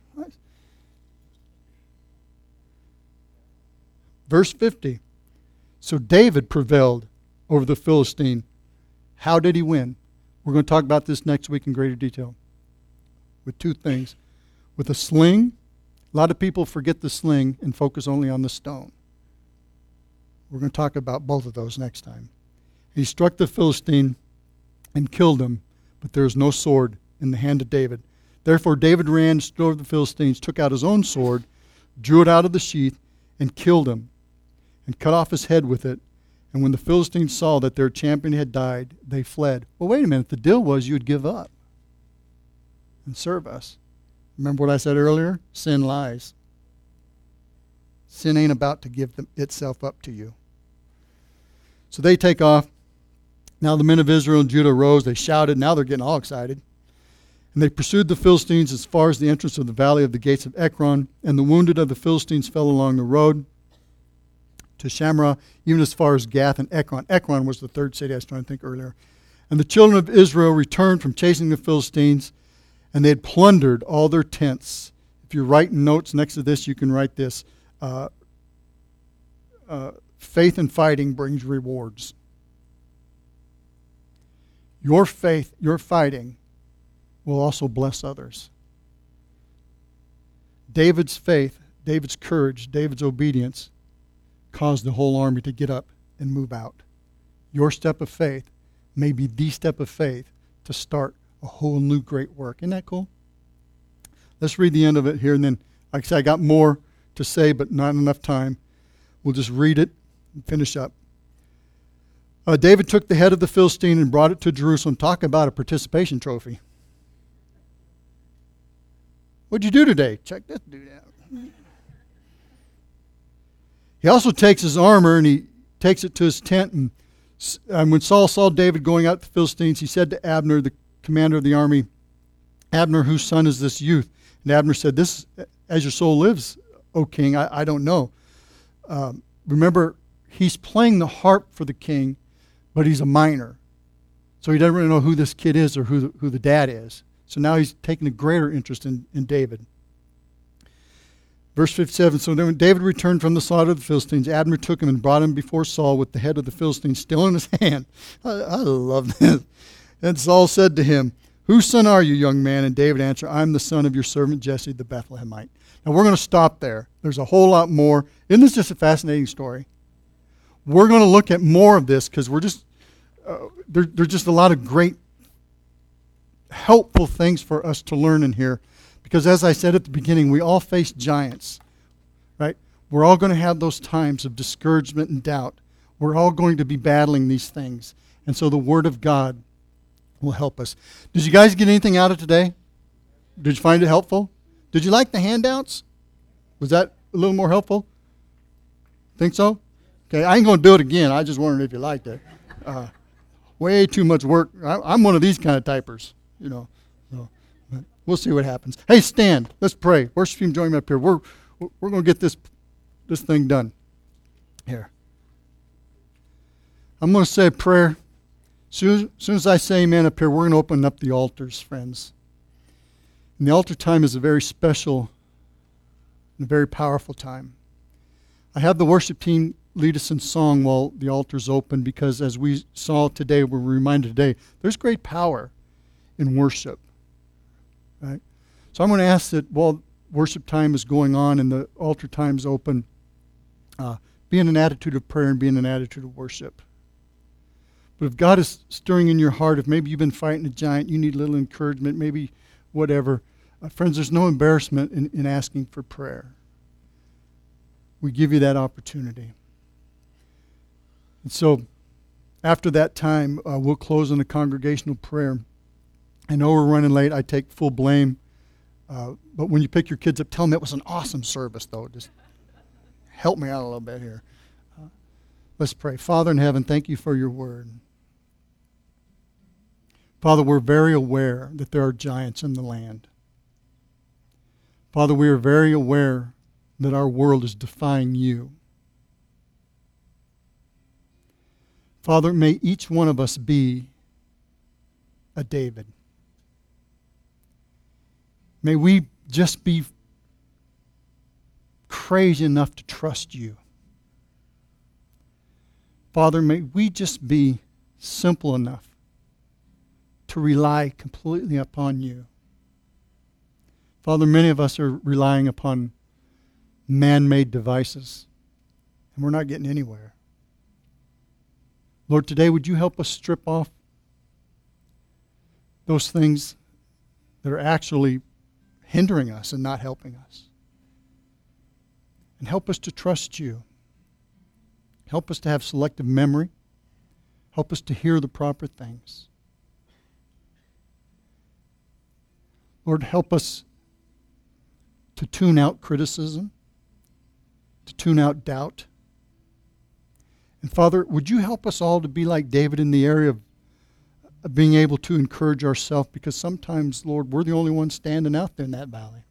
Verse 50. So David prevailed over the Philistine. How did he win? We're going to talk about this next week in greater detail. With two things. With a sling. A lot of people forget the sling and focus only on the stone. We're going to talk about both of those next time. He struck the Philistine and killed him, but there was no sword in the hand of David. Therefore David ran, stood over the Philistines, took out his own sword, drew it out of the sheath, and killed him, and cut off his head with it. And when the Philistines saw that their champion had died, they fled. Well, wait a minute. The deal was you'd give up and serve us. Remember what I said earlier? Sin lies. Sin ain't about to give itself up to you. So they take off. Now the men of Israel and Judah rose. They shouted. Now they're getting all excited. And they pursued the Philistines as far as the entrance of the valley of the gates of Ekron. And the wounded of the Philistines fell along the road to Shamra, even as far as Gath and Ekron. Ekron was the third city I was trying to think earlier. And the children of Israel returned from chasing the Philistines, and they had plundered all their tents. If you're writing notes next to this, you can write this. Faith in fighting brings rewards. Your faith, your fighting, will also bless others. David's faith, David's courage, David's obedience caused the whole army to get up and move out. Your step of faith may be the step of faith to start a whole new great work. Isn't that cool? Let's read the end of it here, and then, like I said, I got more to say, but not enough time. We'll just read it and finish up. David took the head of the Philistine and brought it to Jerusalem. Talk about a participation trophy. What'd you do today? Check this dude out. He also takes his armor and he takes it to his tent. And when Saul saw David going out to the Philistines, he said to Abner, the commander of the army, Abner, whose son is this youth? And Abner said, "This, as your soul lives, O king, I don't know." Remember, he's playing the harp for the king, but he's a minor. So he doesn't really know who this kid is or who the dad is. So now he's taking a greater interest in David. Verse 57, so then when David returned from the slaughter of the Philistines, Abner took him and brought him before Saul with the head of the Philistine still in his hand. I love this. And Saul said to him, "Whose son are you, young man?" And David answered, "I'm the son of your servant Jesse the Bethlehemite." Now we're going to stop there. There's a whole lot more. Isn't this just a fascinating story? We're going to look at more of this because we're just, there's just a lot of great, helpful things for us to learn in here. Because as I said at the beginning, we all face giants, right? We're all going to have those times of discouragement and doubt. We're all going to be battling these things. And so the Word of God will help us. Did you guys get anything out of today? Did you find it helpful? Did you like the handouts? Was that a little more helpful? Think so? Okay, I ain't going to do it again. I just wondered if you liked it. Way too much work. I'm one of these kind of typers, you know. So, we'll see what happens. Hey, stand. Let's pray. Worship team, join me up here. We're going to get this thing done. Here. I'm going to say a prayer. Soon as I say amen up here, we're going to open up the altars, friends. And the altar time is a very special and a very powerful time. I have the worship team lead us in song while the altar's open because as we saw today, we're reminded today, there's great power in worship. Right? So I'm going to ask that while worship time is going on and the altar time is open, be in an attitude of prayer and be in an attitude of worship. But if God is stirring in your heart, if maybe you've been fighting a giant, you need a little encouragement, maybe whatever. Friends, there's no embarrassment in asking for prayer. We give you that opportunity. And so after that time, we'll close in a congregational prayer. I know we're running late. I take full blame. But when you pick your kids up, tell them it was an awesome service, though. Just help me out a little bit here. Let's pray. Father in heaven, thank you for your word. Father, we're very aware that there are giants in the land. Father, we are very aware that our world is defying you. Father, may each one of us be a David. May we just be crazy enough to trust you. Father, may we just be simple enough to rely completely upon you. Father, many of us are relying upon man-made devices, and we're not getting anywhere. Lord, today would you help us strip off those things that are actually hindering us and not helping us. And help us to trust you. Help us to have selective memory. Help us to hear the proper things. Lord, help us to tune out criticism, to tune out doubt. And Father, would you help us all to be like David in the area of being able to encourage ourselves, because sometimes, Lord, we're the only ones standing out there in that valley.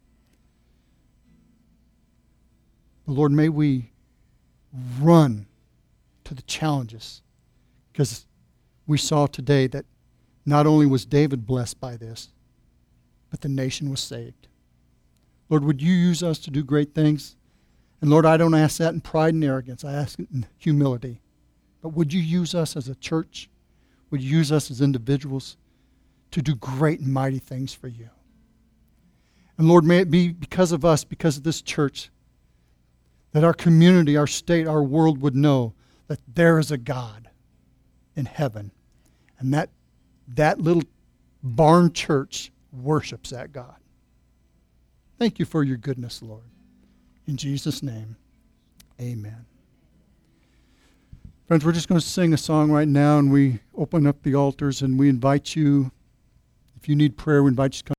But Lord, may we run to the challenges, because we saw today that not only was David blessed by this, but the nation was saved. Lord, would you use us to do great things? And Lord, I don't ask that in pride and arrogance. I ask it in humility. But would you use us as a church? Would you use us as individuals to do great and mighty things for you? And Lord, may it be because of us, because of this church, that our community, our state, our world would know that there is a God in heaven. And that little barn church worships that God. Thank you for your goodness, Lord. In Jesus' name, amen. Friends, we're just going to sing a song right now, and we open up the altars, and we invite you, if you need prayer, we invite you to come.